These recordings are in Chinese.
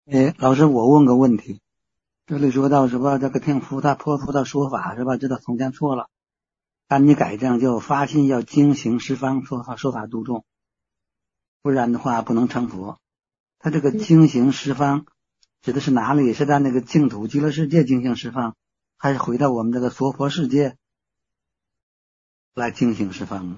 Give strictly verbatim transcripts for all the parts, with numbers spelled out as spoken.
哎，老师，我问个问题，这里说到什么这个听菩萨托付的说法是吧？知道从前错了，赶紧改正，就发心要精行十方说法说法度众，不然的话不能成佛。他这个精行十方指的是哪里？是在那个净土极乐世界精行十方，还是回到我们这个娑婆世界来精行十方？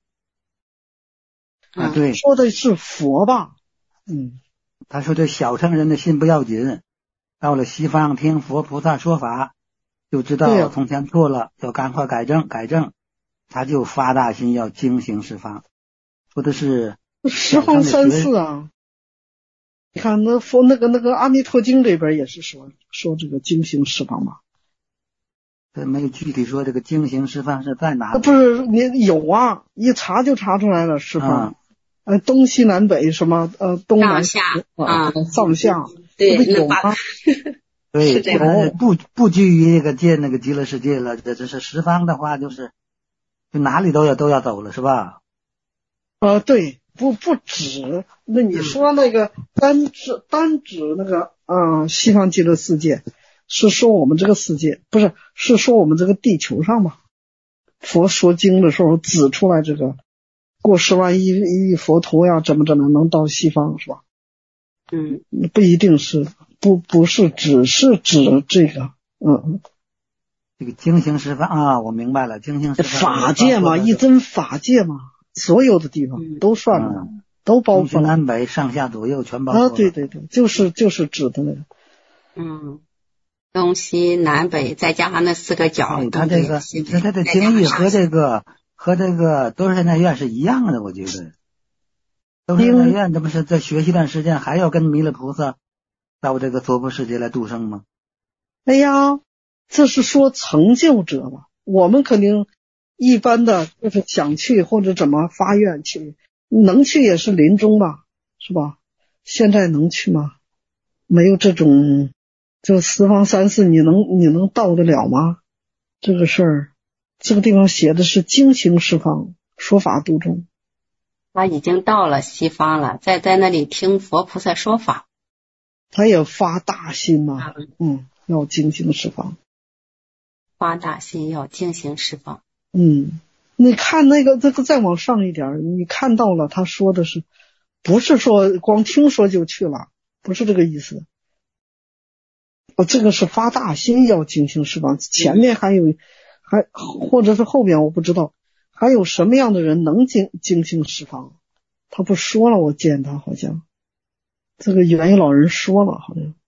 啊，对， 说的是佛吧？嗯， 他说这小乘人的心不要紧，到了西方听佛菩萨说法，就知道从前错了，要赶快改正改正，他就发大心要精行十方，说的是十方三世啊。你看那佛那个那个《阿弥陀经》里边也是说说这个精行十方嘛。 这没有具体说这个精行十方是在哪里？ 不是，你有啊，一查就查出来了十方。呃、嗯，东西南北什么呃东南下啊上下， 对， 不有吗？ 对， 是这个不不拘于那个界那个极乐世界了，这这是十方的话，就是就哪里都要都要走了，是吧？ 呃，对，不不止。那你说那个单指单指那个啊、呃、西方极乐世界，是说我们这个世界，不是是说我们这个地球上嘛？佛说经的时候指出来这个。过十万亿亿佛陀呀，怎么怎么能到西方是吧？ 嗯， 不一定是，不不是只是指这个，嗯， 这个精行十方啊，我明白了，精行十方法界嘛，一真法界嘛，所有的地方都算了，嗯、都包括东西南北上下左右全包括啊，对对对，就是就是指的那个， 嗯，东西南北再加上那四个角， 哎、他这个他的经义和这个。和这个多少那院是一样的，我觉得。多少那院这不是在学习一段时间，还要跟弥勒菩萨到这个娑婆世界来度生吗？ 哎呀，这是说成就者吧？我们肯定一般的就是想去或者怎么发愿去，能去也是临终吧，是吧？现在能去吗？没有这种，这十方三世你能你能到得了吗？这个事儿。这个地方写的是精行十方说法度众， 他已经到了西方了，在在那里听佛菩萨说法， 他也发大心嘛，嗯，要精行十方， 发大心要精行十方， 嗯，你看那个这个再往上一点，你看到了他说的是，不是说光听说就去了，不是这个意思，哦，这个是发大心要精行十方，前面还有。还或者是后边我不知道还有什么样的人能精精行十方，他不说了，我见他好像这个元一老人说了，好像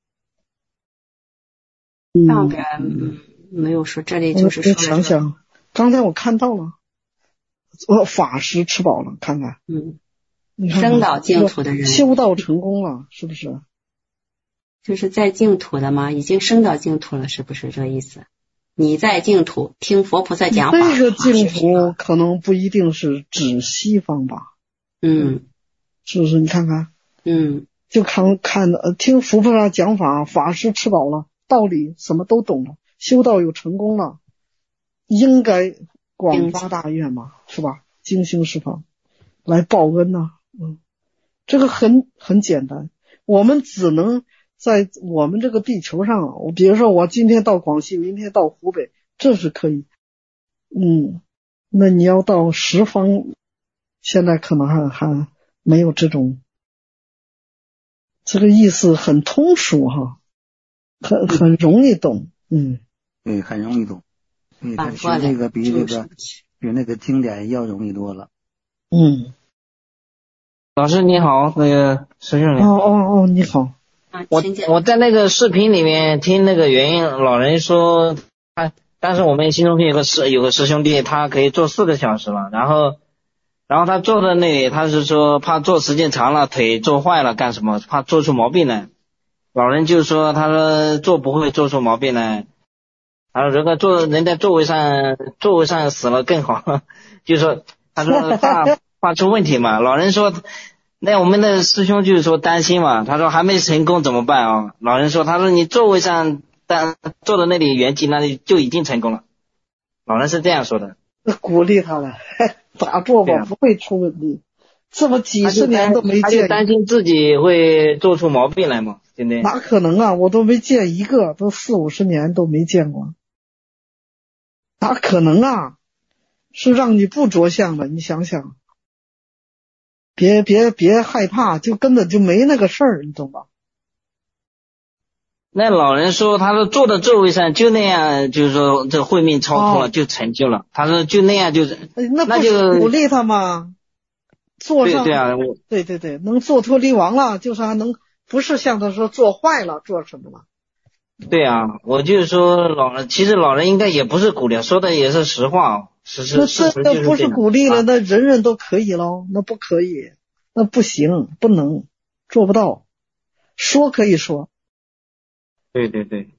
上边嗯没有说，这里就是说我想想，刚才我看到了，哦，法师吃饱了，看看， 嗯，升到净土的人， 修道成功了，是不是？ 就是在净土的吗？已经升到净土了，是不是这意思？你在净土听佛菩萨讲法， 这个净土可能不一定是指西方吧？ 嗯， 是不是？你看看， 嗯， 就看看呃，听佛菩萨讲法，法师吃饱了，道理什么都懂了，修道又成功了，应该广发大愿嘛，是吧？精行十方来报恩呐、啊，嗯，这个很很简单，我们只能。在我们这个地球上，我比如说我今天到广西，明天到湖北，这是可以。嗯，那你要到十方，现在可能还还没有这种，这个意思很通俗哈，很很容易懂。嗯， 对，很容易懂。对，他学这个比这个比那个经典要容易多了。 嗯， 老师你好，那个师兄你好。 哦哦哦，你好。 我我在那个视频里面听那个元英老人说，他但是我们新中心有个师有个师兄弟，他可以做四个小时了，然后然后他坐在那里，他是说怕坐时间长了腿坐坏了干什么，怕做出毛病来。老人就说他说坐不会做出毛病来，他说如果坐人在座位上座位上死了更好，就说他说怕怕出问题嘛。老人说。那我们的师兄就是说担心嘛，他说还没成功怎么办啊？老人说，他说你座位上当坐的那里圆寂那里就已经成功了。老人是这样说的。 鼓励他了，咋做吧、啊、不会出问题，这么几十年都没见。 他就担心自己会做出毛病来嘛。 对不对？ 哪可能啊，我都没见一个，都四五十年都没见过，哪可能啊，是让你不着相的，你想想，别别别害怕，就根本就没那个事儿，你懂吧？ 那老人说他说坐在座位上就那样，就是说这慧命超脱了、哦、就成就了，他说就那样就是那不是鼓励他吗？坐上对对啊，我对对对，能坐脱离王了，就是还能不是像他说做坏了做什么了。 对啊，我就是说老人其实老人应该也不是鼓励，说的也是实话，是是事实就是这样。 那不是鼓励了、 啊、 那人人都可以咯，那不可以，那不行，不能，做不到，说可以说。 对对对，